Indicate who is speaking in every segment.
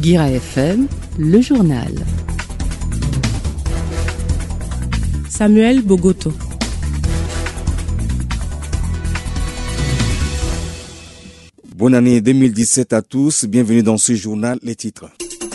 Speaker 1: Guira FM, le journal.
Speaker 2: Samuel Bogoto.
Speaker 3: Bonne année 2017 à tous, bienvenue dans ce journal, les titres.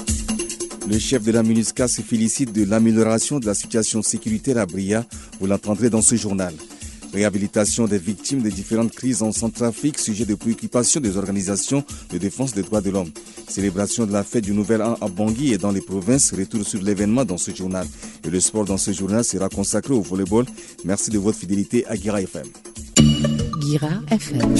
Speaker 3: Le chef de la MINUSCA se félicite de l'amélioration de la situation sécuritaire à Bria, vous l'entendrez dans ce journal. Réhabilitation des victimes des différentes crises en Centrafrique, sujet de préoccupation des organisations de défense des droits de l'homme. Célébration de la fête du Nouvel An à Bangui et dans les provinces, retour sur l'événement dans ce journal. Et le sport dans ce journal sera consacré au volleyball. Merci de votre fidélité à Guira FM.
Speaker 1: Guira FM.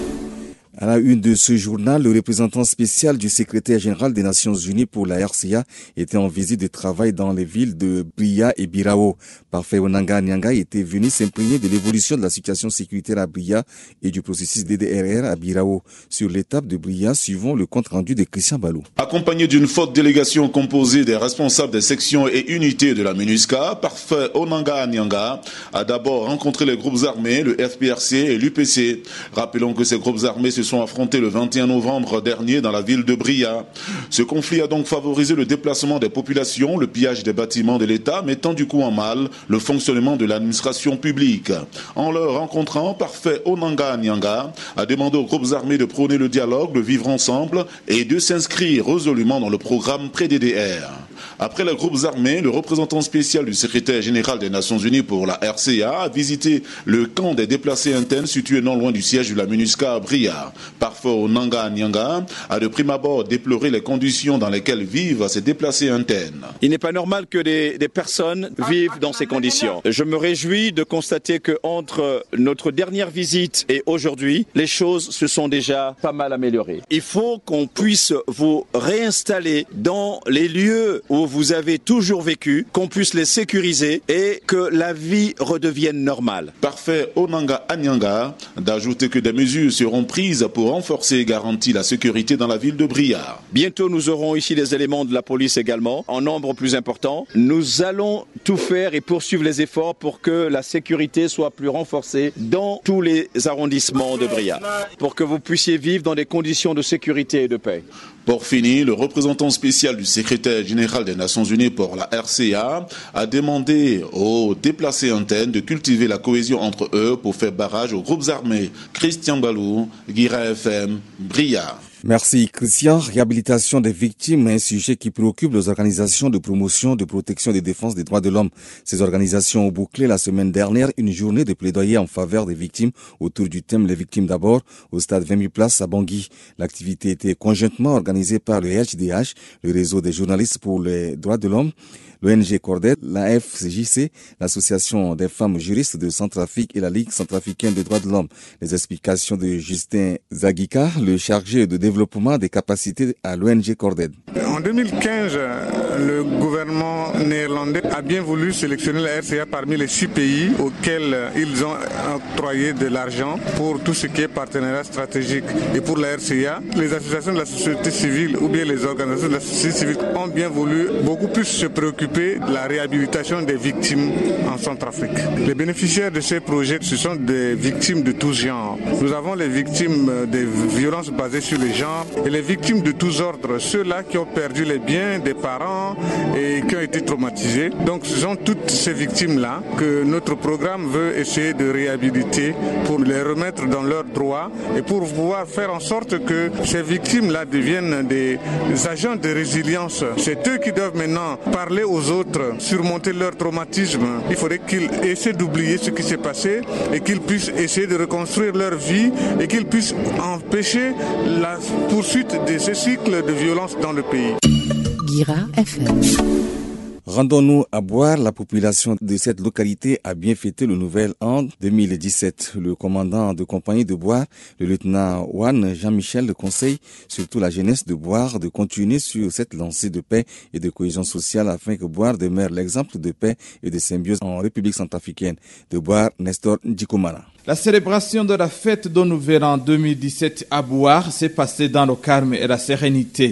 Speaker 3: À la une de ce journal, le représentant spécial du secrétaire général des Nations Unies pour la RCA était en visite de travail dans les villes de Bria et Birao. Parfait Onanga Nyanga était venu s'imprégner de l'évolution de la situation sécuritaire à Bria et du processus DDRR à Birao. Sur l'étape de Bria, suivons le compte rendu de Christian Balou.
Speaker 4: Accompagné d'une forte délégation composée des responsables des sections et unités de la MINUSCA, Parfait Onanga Nyanga a d'abord rencontré les groupes armés, le FPRC et l'UPC. Rappelons que ces groupes armés se sont affrontés le 21 novembre dernier dans la ville de Bria. Ce conflit a donc favorisé le déplacement des populations, le pillage des bâtiments de l'État, mettant du coup en mal le fonctionnement de l'administration publique. En leur rencontrant, Parfait Onanga Nyanga a demandé aux groupes armés de prôner le dialogue, de vivre ensemble et de s'inscrire résolument dans le programme pré-DDR. Après les groupes armés, le représentant spécial du secrétaire général des Nations Unies pour la RCA a visité le camp des déplacés internes situé non loin du siège de la MINUSCA à Bria. Parfait Onanga Nyanga a de prime abord déploré les conditions dans lesquelles vivent ces déplacés internes.
Speaker 5: Il n'est pas normal que des personnes vivent dans ces conditions. Je me réjouis de constater qu'entre notre dernière visite et aujourd'hui, les choses se sont déjà pas mal améliorées. Il faut qu'on puisse vous réinstaller dans les lieux où vous avez toujours vécu, qu'on puisse les sécuriser et que la vie redevienne normale.
Speaker 4: Parfait Onanga Nyanga d'ajouter que des mesures seront prises pour renforcer et garantir la sécurité dans la ville de Bria.
Speaker 5: Bientôt, nous aurons ici des éléments de la police également, en nombre plus important. Nous allons tout faire et poursuivre les efforts pour que la sécurité soit plus renforcée dans tous les arrondissements de Bria, pour que vous puissiez vivre dans des conditions de sécurité et de paix.
Speaker 4: Pour finir, le représentant spécial du secrétaire général des Nations Unies pour la RCA a demandé aux déplacés internes de cultiver la cohésion entre eux pour faire barrage aux groupes armés. Christian Balou, Guira FM, Bria.
Speaker 3: Merci Christian. Réhabilitation des victimes, un sujet qui préoccupe les organisations de promotion, de protection et de défense des droits de l'homme. Ces organisations ont bouclé la semaine dernière une journée de plaidoyer en faveur des victimes autour du thème Les victimes d'abord au stade 20 000 places à Bangui. L'activité était conjointement organisée par le HDH, le réseau des journalistes pour les droits de l'homme, l'ONG Cordet, la FJC, l'association des femmes juristes de Centrafrique et la Ligue centrafricaine des droits de l'homme. Les explications de Justin Zagika, le chargé de développement des capacités à l'ONG Cordet.
Speaker 6: En 2015, le gouvernement néerlandais a bien voulu sélectionner la RCA parmi les 6 pays auxquels ils ont octroyé de l'argent pour tout ce qui est partenariat stratégique. Et pour la RCA, les associations de la société civile ou bien les organisations de la société civile ont bien voulu beaucoup plus se préoccuper de la réhabilitation des victimes en Centrafrique. Les bénéficiaires de ces projets, ce sont des victimes de tous genres. Nous avons les victimes des violences basées sur les genres et les victimes de tous ordres, ceux-là qui ont perdu les biens des parents et qui ont été traumatisés. Donc ce sont toutes ces victimes-là que notre programme veut essayer de réhabiliter pour les remettre dans leurs droits et pour pouvoir faire en sorte que ces victimes-là deviennent des agents de résilience. C'est eux qui doivent maintenant parler aux autres, surmonter leur traumatisme. Il faudrait qu'ils essaient d'oublier ce qui s'est passé et qu'ils puissent essayer de reconstruire leur vie et qu'ils puissent empêcher la poursuite de ces cycles de violence dans le pays.
Speaker 1: Guira FM.
Speaker 3: Rendons-nous à Boire. La population de cette localité a bien fêté le Nouvel An 2017. Le commandant de compagnie de Boire, le lieutenant Juan Jean-Michel, conseille surtout la jeunesse de Boire de continuer sur cette lancée de paix et de cohésion sociale afin que Boire demeure l'exemple de paix et de symbiose en République centrafricaine. De Boire, Nestor Ndikomana.
Speaker 7: La célébration de la fête de Nouvel An 2017 à Boire s'est passée dans le calme et la sérénité.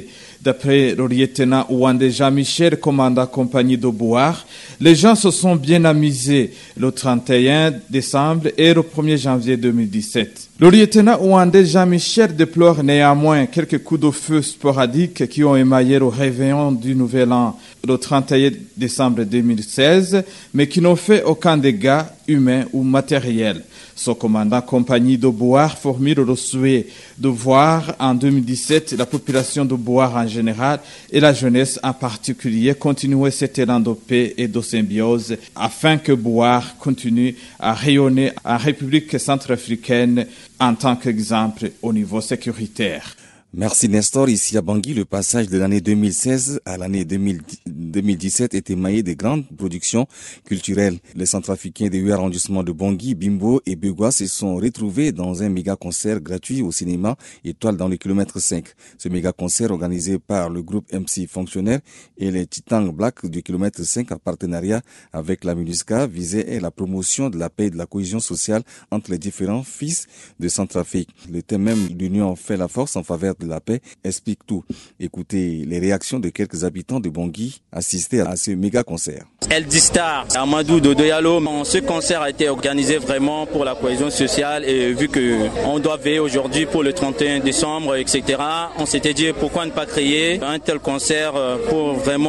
Speaker 7: D'après le lieutenant Ouandé Jean-Michel, commandant compagnie de Bouar, les gens se sont bien amusés le 31 décembre et le 1er janvier 2017. Le lieutenant Ouandé Jean-Michel déplore néanmoins quelques coups de feu sporadiques qui ont émaillé le réveillon du Nouvel An le 31 décembre 2016, mais qui n'ont fait aucun dégât humain ou matériel. Son commandant compagnie de Bouar formule le souhait de voir en 2017 la population de Bouar en général et la jeunesse en particulier continuer cet élan de paix et de symbiose afin que Bouar continue à rayonner en République centrafricaine en tant qu'exemple au niveau sécuritaire.
Speaker 3: Merci Nestor. Ici à Bangui, le passage de l'année 2016 à l'année 2017 est émaillé de grandes productions culturelles. Les Centrafricains des 8 arrondissements de Bangui, Bimbo et Begoua se sont retrouvés dans un méga concert gratuit au cinéma Étoile dans le kilomètre 5. Ce méga concert organisé par le groupe MC Fonctionnaire et les Titans Black du kilomètre 5 en partenariat avec la MINUSCA visait la promotion de la paix et de la cohésion sociale entre les différents fils de Centrafrique. Le thème même l'union fait la force en faveur de la paix explique tout. Écoutez les réactions de quelques habitants de Bangui assistés à ce méga concert.
Speaker 8: Eldistar, Amadou Dodoyalo, ce concert a été organisé vraiment pour la cohésion sociale et vu qu'on doit veiller aujourd'hui pour le 31 décembre, etc., on s'était dit pourquoi ne pas créer un tel concert pour vraiment